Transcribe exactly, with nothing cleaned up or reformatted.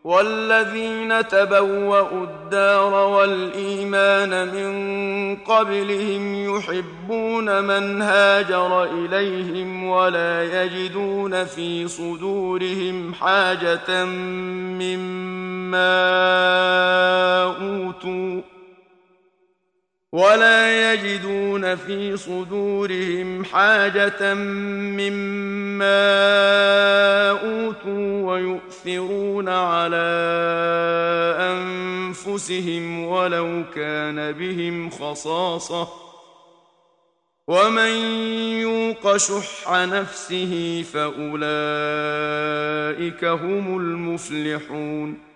والذين تبوأوا الدار والإيمان من قبلهم يحبون من هاجر إليهم ولا يجدون في صدورهم حاجة مما أوتوا ولا يجدون في صدورهم حاجة مما أوتوا ويؤثرون على أنفسهم ولو كان بهم خصاصة ومن يوق شح نفسه فأولئك هم المفلحون